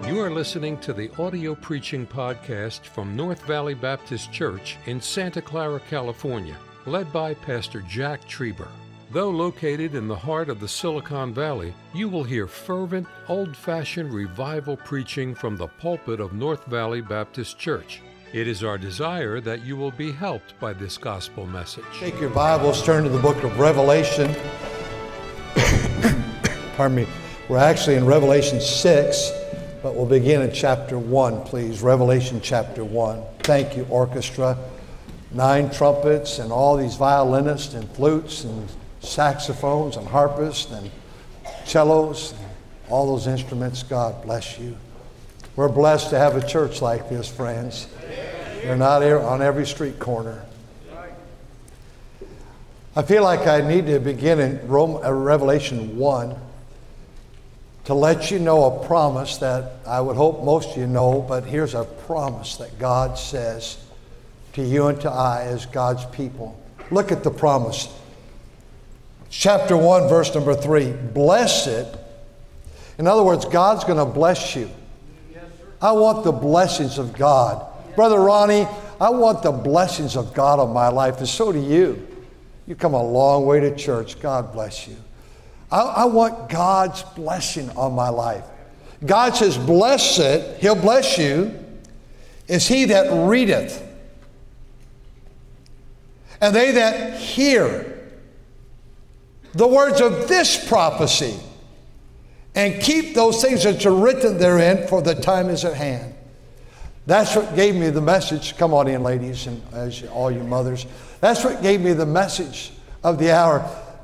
You are listening to the audio preaching podcast from North Valley Baptist Church in Santa Clara, California, led by Pastor Jack Trieber. Though located in the heart of the Silicon Valley, you will hear fervent, old-fashioned revival preaching from the pulpit of North Valley Baptist Church. It is our desire that you will be helped by this gospel message. Take your Bibles, turn to the book of Revelation. Pardon me. We're actually in Revelation 6, but we'll begin in chapter 1, please. Revelation chapter 1. Thank you, orchestra. 9 trumpets and all these violinists and flutes and saxophones and harpists and cellos, and all those instruments. God bless you. We're blessed to have a church like this, friends. They're not here on every street corner. I feel like I need to begin in Revelation 1 to let you know a promise that I would hope most of you know, but here's a promise that God says to you and to I as God's people. Look at the promise. Chapter 1, verse number 3. Blessed. In other words, God's going to bless you. I want the blessings of God. Brother Ronnie, I want the blessings of God on my life, and so do you. You come a long way to church. God bless you. I want God's blessing on my life. God says, blessed, He'll bless you, is he that readeth, and they that hear the words of this prophecy, and keep those things that are written therein, for the time is at hand. That's what gave me the message. Come on in, ladies, and as all you mothers. That's what gave me the message of the hour.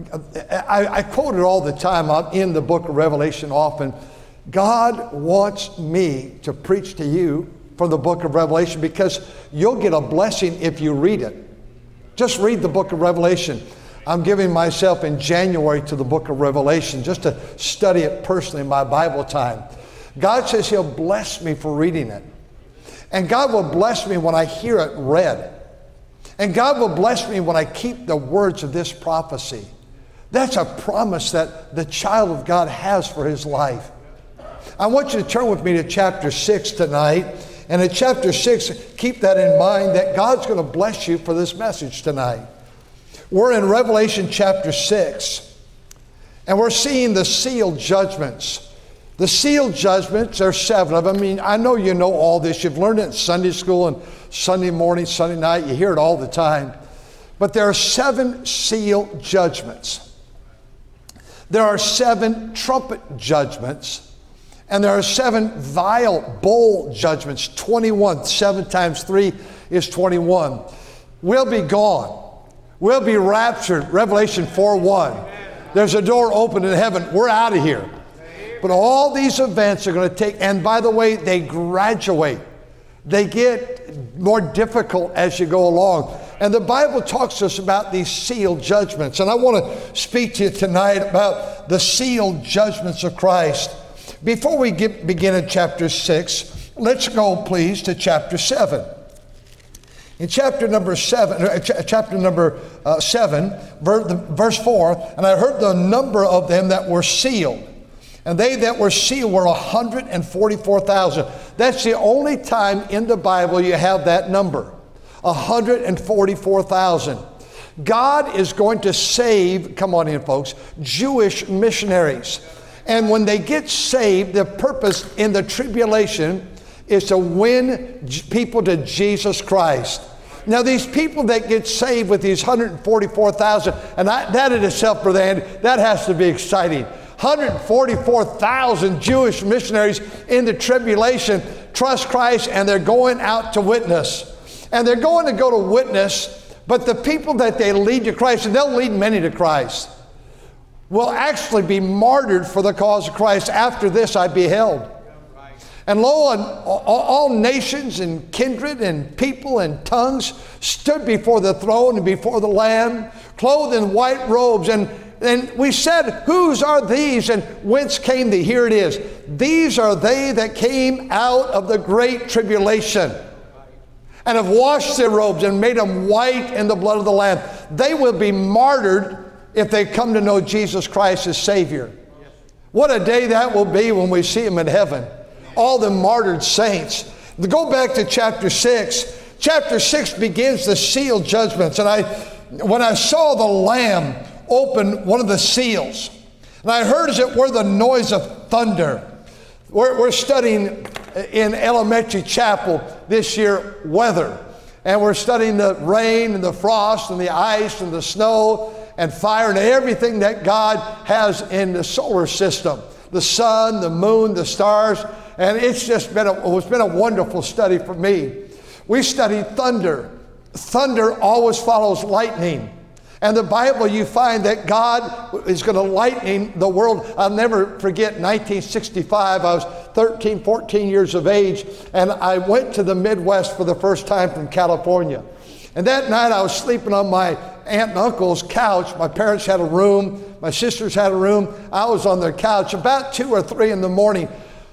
I quote it all the time. I'm in the book of Revelation often. God wants me to preach to you from the book of Revelation because you'll get a blessing if you read it. Just read the book of Revelation. I'm giving myself in January to the book of Revelation just to study it personally in my Bible time. God says He'll bless me for reading it. And God will bless me when I hear it read. And God will bless me when I keep the words of this prophecy. That's a promise that the child of God has for his life. I want you to turn with me to chapter 6 tonight. And in chapter 6, keep that in mind that God's going to bless you for this message tonight. We're in Revelation chapter 6. And we're seeing the sealed judgments. The sealed judgments, there are 7 of them. I mean, I know you know all this. You've learned it in Sunday school and Sunday morning, Sunday night. You hear it all the time. But there are 7 sealed judgments. There are 7 trumpet judgments. And there are 7 vial bowl judgments. 21. 7 times 3 is 21. We'll be gone. We'll be raptured. Revelation 4:1. There's a door open in heaven. We're out of here. But all these events are going to take, and by the way, they graduate. They get more difficult as you go along. And the Bible talks to us about these sealed judgments. And I want to speak to you tonight about the sealed judgments of Christ. Before we begin in chapter 6, let's go, please, to chapter 7. In chapter number 7, verse 4, and I heard the number of them that were sealed. And they that were sealed were 144,000. That's the only time in the Bible you have that number. 144,000. God is going to save, come on in folks, Jewish missionaries. And when they get saved, the purpose in the tribulation is to win people to Jesus Christ. Now these people that get saved with these 144,000, and that in itself, Brother Andy, that has to be exciting. 144,000 Jewish missionaries in the tribulation trust Christ, and they're going out to witness. And they're going to go to witness, but the people that they lead to Christ, and they'll lead many to Christ, will actually be martyred for the cause of Christ. After this I beheld. And lo, all nations and kindred and people and tongues stood before the throne and before the Lamb, clothed in white robes. And we said, whose are these and whence came they? Here it is. These are they that came out of the great tribulation and have washed their robes and made them white in the blood of the Lamb. They will be martyred if they come to know Jesus Christ as Savior. What a day that will be when we see Him in heaven. all the martyred saints. Go back to chapter 6. Chapter 6 begins the seal judgments. And when I saw the Lamb open one of the seals, and I heard as it were the noise of thunder. We're studying in elementary chapel this year weather. And we're studying the rain and the frost and the ice and the snow and fire and everything that God has in the solar system. The sun, the moon, the stars. And it's been a wonderful study for me. We studied thunder. Thunder always follows lightning. And the Bible, you find that God is going to lightning the world. I'll never forget 1965. I was 13, 14 years of age, and I went to the Midwest for the first time from California. And that night I was sleeping on my aunt and uncle's couch. My parents had a room. My sisters had a room. I was on their couch. About 2 or 3 in the morning,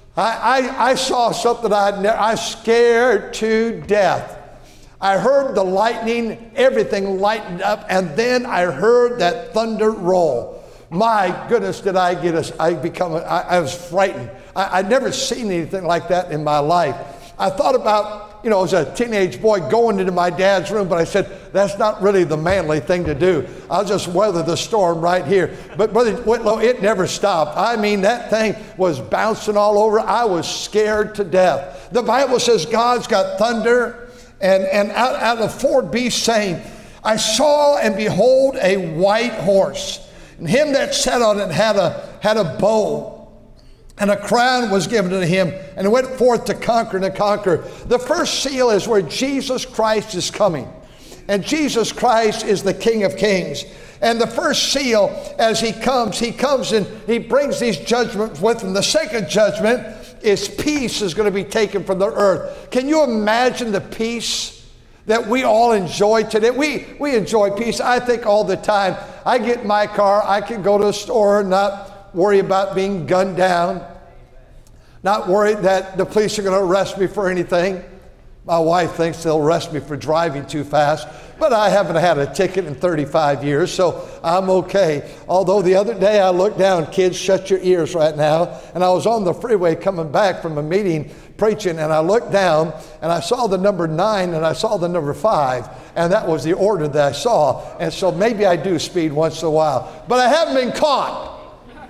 I saw something I was scared to death. I heard the lightning, everything lightened up, and then I heard that thunder roll. My goodness, did I was frightened. I'd never seen anything like that in my life. I thought about, as a teenage boy going into my dad's room, but I said, that's not really the manly thing to do. I'll just weather the storm right here. But Brother Whitlow, it never stopped. I mean, that thing was bouncing all over. I was scared to death. The Bible says God's got thunder. And out of 4 beasts saying, I saw and behold a white horse, and him that sat on it had a bow, and a crown was given to him, and he went forth to conquer and to conquer. The first seal is where Jesus Christ is coming, and Jesus Christ is the King of Kings. And the first seal, as he comes and he brings these judgments with him. The second judgment is peace is going to be taken from the earth. Can you imagine the peace that we all enjoy today? We enjoy peace. I think all the time. I get in my car, I can go to a store, not worry about being gunned down, not worry that the police are going to arrest me for anything. My wife thinks they'll arrest me for driving too fast, but I haven't had a ticket in 35 years, so I'm okay. Although the other day I looked down, kids, shut your ears right now, and I was on the freeway coming back from a meeting preaching, and I looked down, and I saw the number 9, and I saw the number 5, and that was the order that I saw. And so maybe I do speed once in a while, but I haven't been caught.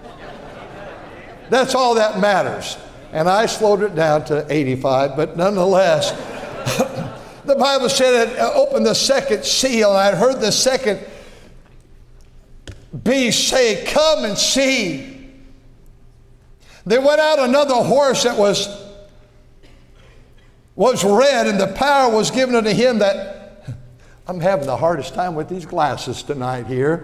That's all that matters. And I slowed it down to 85, but nonetheless, the Bible said it opened the second seal, and I heard the second beast say, come and see. There went out another horse that was red, and the power was given unto him that, I'm having the hardest time with these glasses tonight here.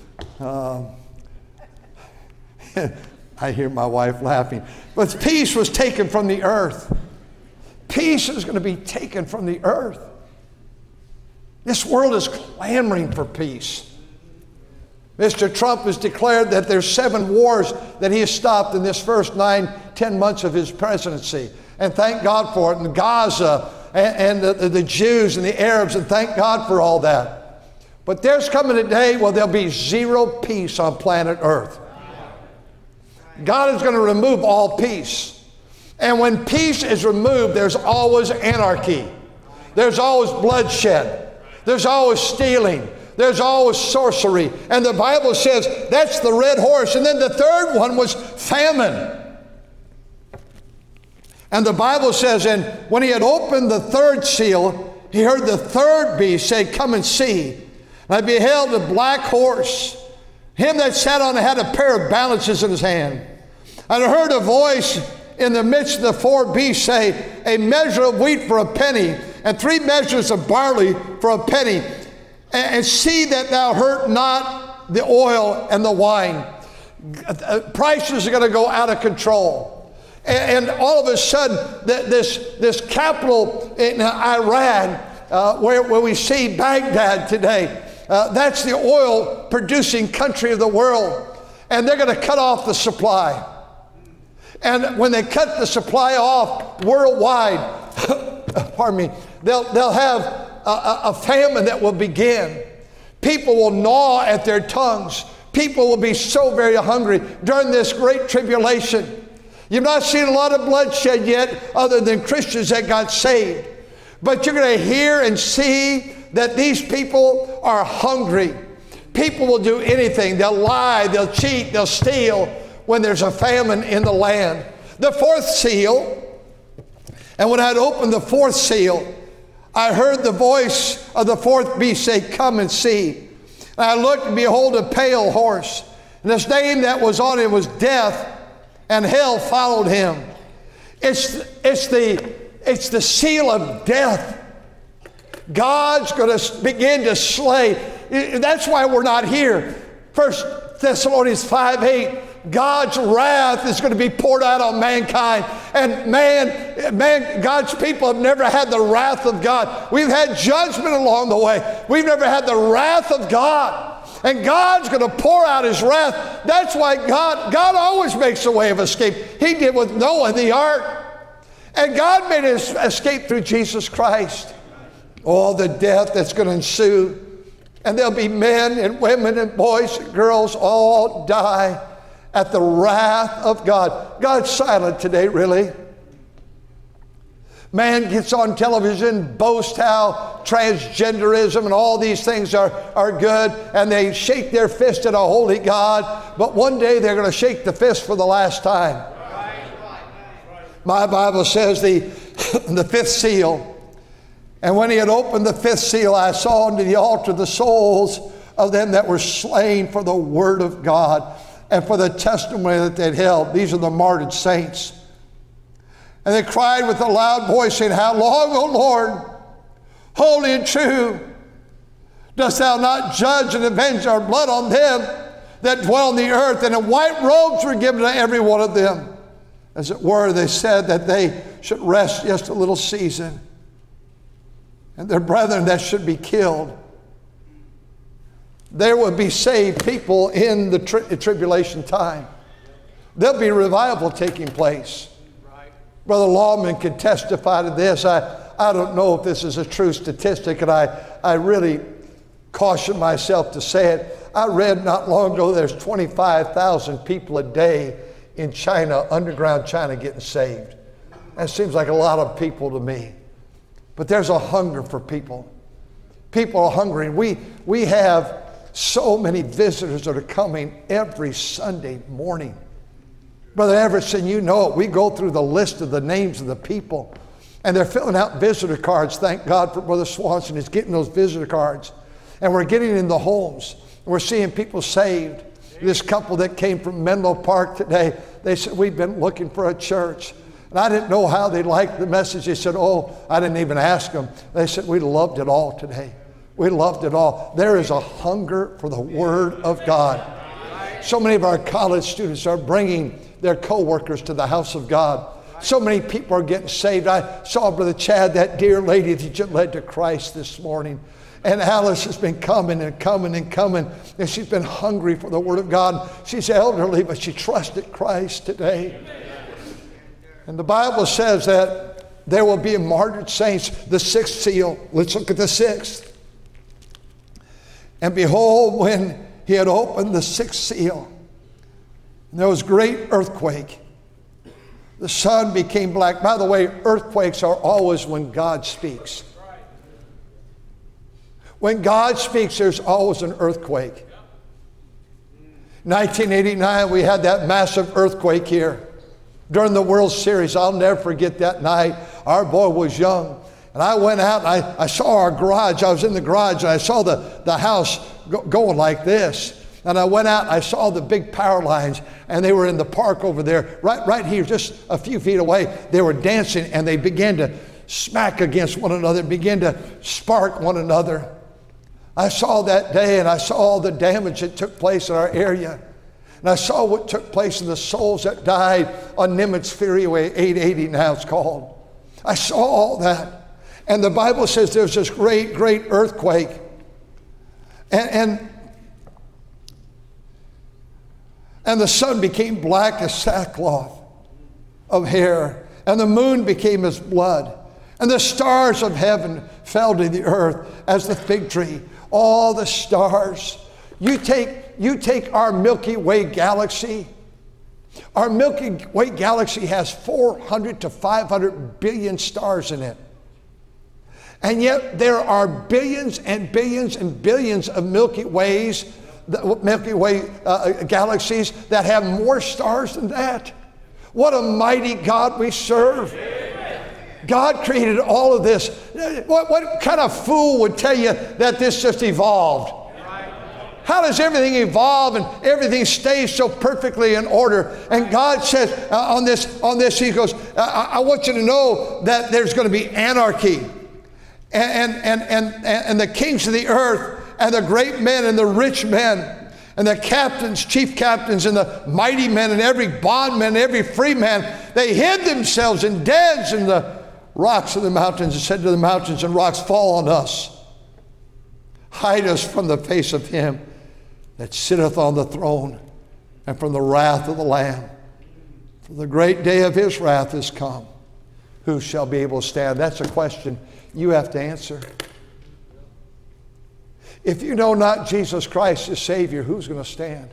I hear my wife laughing. But peace was taken from the earth. Peace is going to be taken from the earth. This world is clamoring for peace. Mr. Trump has declared that there's 7 wars that he has stopped in this first 9-10 months of his presidency. And thank God for it. And Gaza and the Jews and the Arabs, and thank God for all that. But there's coming a day where there'll be zero peace on planet Earth. God is going to remove all peace. And when peace is removed, there's always anarchy. There's always bloodshed. There's always stealing. There's always sorcery. And the Bible says that's the red horse. And then the third one was famine. And the Bible says, and when he had opened the third seal, he heard the third beast say, come and see. And I beheld a black horse. Him that sat on it had a pair of balances in his hand. And I heard a voice in the midst of the 4 beasts say, a measure of wheat for a penny, and 3 measures of barley for a penny. And see that thou hurt not the oil and the wine. Prices are going to go out of control. And all of a sudden, this capital in Iran, where we see Baghdad today, that's the oil producing country of the world. And they're going to cut off the supply. And when they cut the supply off worldwide, pardon me, they'll have a famine that will begin. People will gnaw at their tongues. People will be so very hungry during this great tribulation. You've not seen a lot of bloodshed yet other than Christians that got saved. But you're going to hear and see that these people are hungry. People will do anything. They'll lie, they'll cheat, they'll steal when there's a famine in the land. The fourth seal, and when I'd opened the fourth seal, I heard the voice of the fourth beast say, "Come and see." And I looked, and behold, a pale horse. And his name that was on him was Death, and hell followed him. It's the seal of death. God's going to begin to slay. That's why we're not here. 1 Thessalonians 5:8. God's wrath is going to be poured out on mankind. And God's people have never had the wrath of God. We've had judgment along the way. We've never had the wrath of God. And God's going to pour out his wrath. That's why God always makes a way of escape. He did with Noah, the ark. And God made his escape through Jesus Christ. All the death that's going to ensue. And there'll be men and women and boys and girls all die at the wrath of God. God's silent today, really. Man gets on television, boasts how transgenderism and all these things are good, and they shake their fist at a holy God, but one day they're going to shake the fist for the last time. My Bible says the fifth seal, and when he had opened the fifth seal, I saw unto the altar the souls of them that were slain for the word of God and for the testimony that they'd held. These are the martyred saints. And they cried with a loud voice, saying, "How long, O Lord, holy and true, dost thou not judge and avenge our blood on them that dwell on the earth?" And in white robes were given to every one of them. As it were, they said that they should rest just a little season. And their brethren that should be killed. There will be saved people in the tribulation time. There'll be revival taking place. Right. Brother Lawman can testify to this. I don't know if this is a true statistic, and I really caution myself to say it. I read not long ago there's 25,000 people a day in China, underground China, getting saved. That seems like a lot of people to me. But there's a hunger for people. People are hungry. We have so many visitors that are coming every Sunday morning. Brother Everson, you know it. We go through the list of the names of the people, and they're filling out visitor cards. Thank God for Brother Swanson. He's getting those visitor cards. And we're getting in the homes. We're seeing people saved. This couple that came from Menlo Park today, they said, "We've been looking for a church." And I didn't know how they liked the message. They said, "Oh," I didn't even ask them. They said, "We loved it all today. We loved it all." There is a hunger for the Word of God. So many of our college students are bringing their co-workers to the house of God. So many people are getting saved. I saw Brother Chad, that dear lady that you led to Christ this morning. And Alice has been coming and coming and coming. And she's been hungry for the Word of God. She's elderly, but she trusted Christ today. And the Bible says that there will be martyred saints. The sixth seal. Let's look at the sixth. And behold, when he had opened the sixth seal, and there was great earthquake. The sun became black. By the way, earthquakes are always when God speaks. When God speaks, there's always an earthquake. 1989, we had that massive earthquake here during the World Series. I'll never forget that night. Our boy was young. And I went out and I saw our garage. I was in the garage and I saw the house going like this. And I went out and I saw the big power lines, and they were in the park over there, right here, just a few feet away. They were dancing and they began to smack against one another, began to spark one another. I saw that day, and I saw all the damage that took place in our area. And I saw what took place in the souls that died on Nimitz Freeway 880 now it's called. I saw all that. And the Bible says there's this great, great earthquake. And the sun became black as sackcloth of hair. And the moon became as blood. And the stars of heaven fell to the earth as the fig tree. All the stars. You take our Milky Way galaxy, Our Milky Way galaxy has 400 to 500 billion stars in it. And yet there are billions and billions and billions of Milky Way galaxies that have more stars than that. What a mighty God we serve. God created all of this. What kind of fool would tell you that this just evolved? How does everything evolve and everything stays so perfectly in order? And God says on this, He goes, I want you to know that there's going to be anarchy. And the kings of the earth and the great men and the rich men and the captains, chief captains, and the mighty men and every bondman and every free man, they hid themselves in dens in the rocks of the mountains and said to the mountains and rocks, fall on us. Hide us from the face of Him that sitteth on the throne and from the wrath of the Lamb. For the great day of His wrath is come. Who shall be able to stand? That's a question you have to answer. If you know not Jesus Christ as Savior, who's going to stand?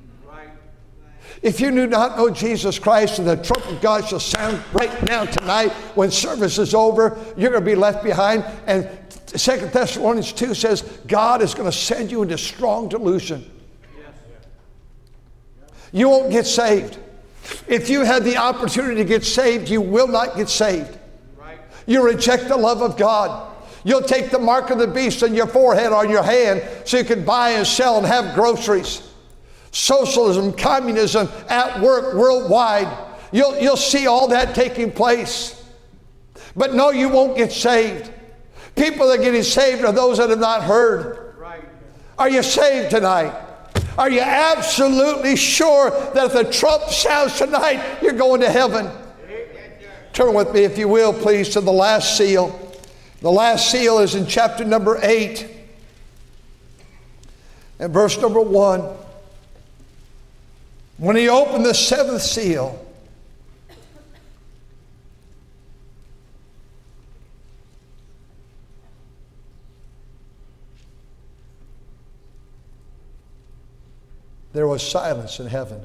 If you do not know Jesus Christ, and the trumpet of God shall sound right now tonight when service is over, you're going to be left behind. And 2 Thessalonians 2 says God is going to send you into strong delusion. You won't get saved. If you had the opportunity to get saved, you will not get saved. You reject the love of God. You'll take the mark of the beast on your forehead, on your hand, so you can buy and sell and have groceries. Socialism, communism at work worldwide. You'll see all that taking place. But no, you won't get saved. People that are getting saved are those that have not heard. Are you saved tonight? Are you absolutely sure that if the trump sounds tonight, you're going to heaven? Turn with me, if you will, please, to the last seal. The last seal is in chapter number 8 and verse number 1. When He opened the seventh seal, there was silence in heaven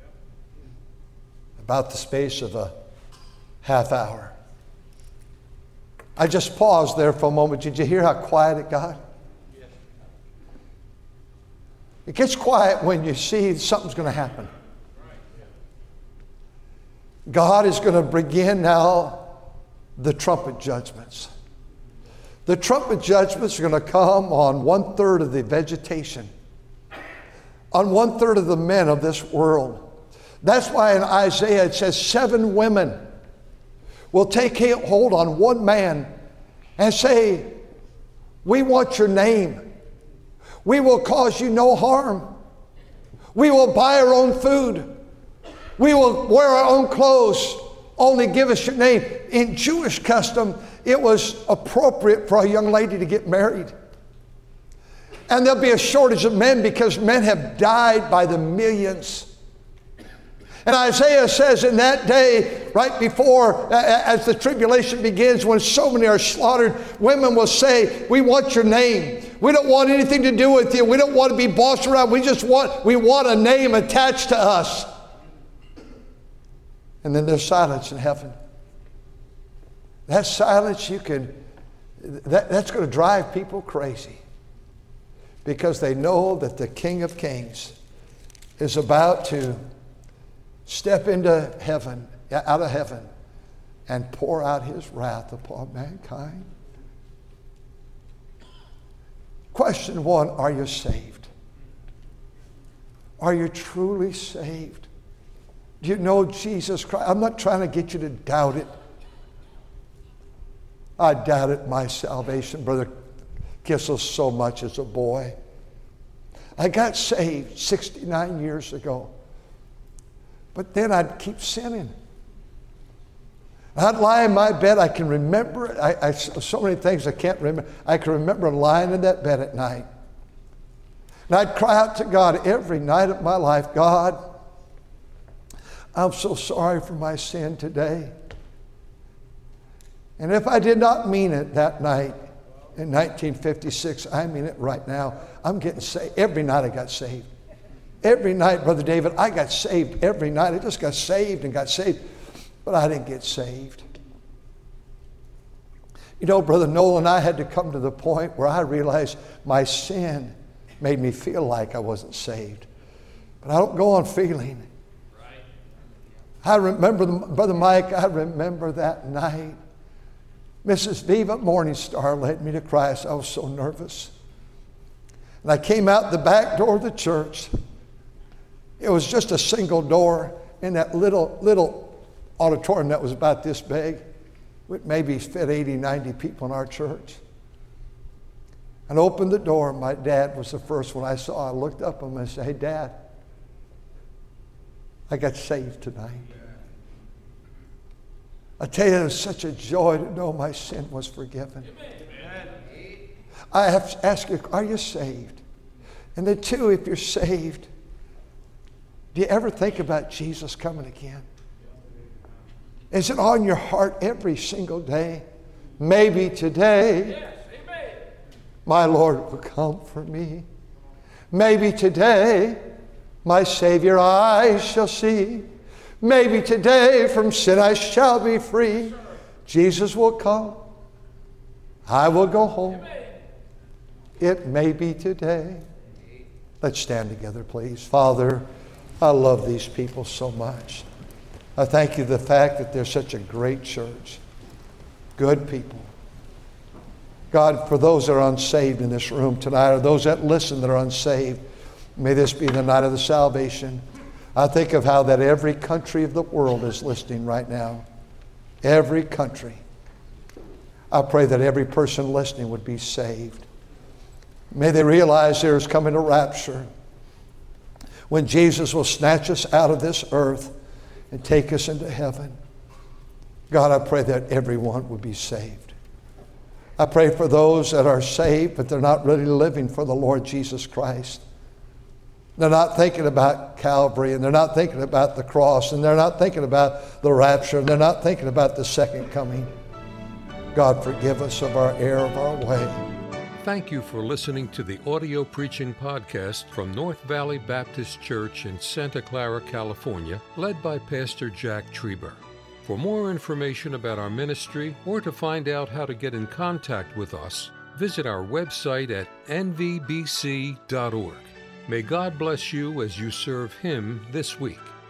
about the space of a half hour. I just paused there for a moment. Did you hear how quiet it got? It gets quiet when you see something's going to happen. God is going to begin now the trumpet judgments. The trumpet judgments are going to come on 1/3 of the vegetation, on 1/3 of the men of this world. That's why in Isaiah it says 7 women will take hold on one man and say, we want your name. We will cause you no harm. We will buy our own food. We will wear our own clothes. Only give us your name. In Jewish custom, it was appropriate for a young lady to get married. And there'll be a shortage of men because men have died by the millions. And Isaiah says in that day, right before, as the tribulation begins, when so many are slaughtered, women will say, we want your name. We don't want anything to do with you. We don't want to be bossed around. We want a name attached to us. And then there's silence in heaven. That silence, that's going to drive people crazy. Because they know that the King of Kings is about to step into heaven, out of heaven, and pour out His wrath upon mankind. Question 1, are you saved? Are you truly saved? Do you know Jesus Christ? I'm not trying to get you to doubt it. I doubted my salvation, Brother Kissel, so much as a boy. I got saved 69 years ago. But then I'd keep sinning. I'd lie in my bed. I can remember it. So many things I can't remember. I can remember lying in that bed at night. And I'd cry out to God every night of my life, God, I'm so sorry for my sin today. And if I did not mean it that night in 1956, I mean it right now. I'm getting saved. Every night I got saved. Every night, Brother David, I got saved every night. I just got saved and got saved, but I didn't get saved. You know, Brother Noel and I had to come to the point where I realized my sin made me feel like I wasn't saved. But I don't go on feeling. I remember, Brother Mike, I remember that night. Mrs. Viva Morningstar led me to Christ. I was so nervous. And I came out the back door of the church. It was just a single door in that little auditorium that was about this big. It maybe fit 80, 90 people in our church. And opened the door. My dad was the first one I saw. I looked up at him and said, "Hey, Dad, I got saved tonight." I tell you, it was such a joy to know my sin was forgiven. Amen. I have to ask you, are you saved? And then two, if you're saved, do you ever think about Jesus coming again? Is it on your heart every single day? Maybe today, my Lord will come for me. Maybe today, my Savior I shall see. Maybe today from sin I shall be free. Jesus will come. I will go home. It may be today. Let's stand together, please. Father, I love these people so much. I thank you for the fact that they're such a great church. Good people. God, for those that are unsaved in this room tonight, or those that listen that are unsaved, may this be the night of the salvation. I think of how that every country of the world is listening right now. Every country. I pray that every person listening would be saved. May they realize there is coming a rapture when Jesus will snatch us out of this earth and take us into heaven. God, I pray that everyone would be saved. I pray for those that are saved, but they're not really living for the Lord Jesus Christ. They're not thinking about Calvary, and they're not thinking about the cross, and they're not thinking about the rapture, and they're not thinking about the second coming. God, forgive us of our error of our way. Thank you for listening to the audio preaching podcast from North Valley Baptist Church in Santa Clara, California, led by Pastor Jack Trieber. For more information about our ministry or to find out how to get in contact with us, visit our website at nvbc.org. May God bless you as you serve Him this week.